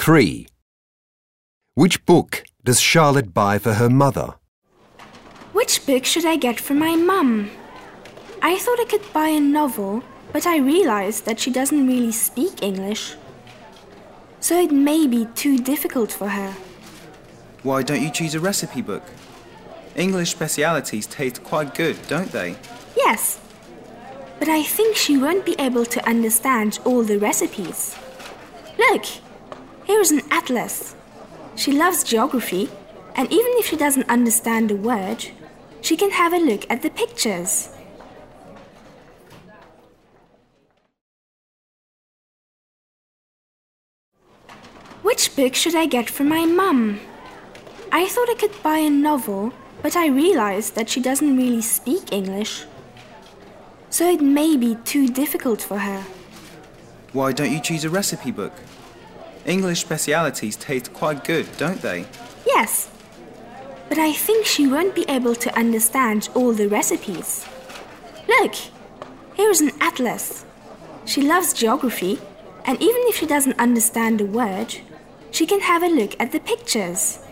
3. Which book does Charlotte buy for her mother? Which book should I get for my mum? I thought I could buy a novel, but I realized that she doesn't really speak English. So it may be too difficult for her. Why don't you choose a recipe book? English specialities taste quite good, don't they? Yes, but I think she won't be able to understand all the recipes. Look, here is an atlas. She loves geography, and even if she doesn't understand a word, she can have a look at the pictures. Which book should I get for my mum? I thought I could buy a novel, but I realized that she doesn't really speak English. So it may be too difficult for her. Why don't you choose a recipe book? English specialities taste quite good, don't they? Yes, but I think she won't be able to understand all the recipes. Look, here is an atlas. She loves geography, and even if she doesn't understand a word, she can have a look at the pictures.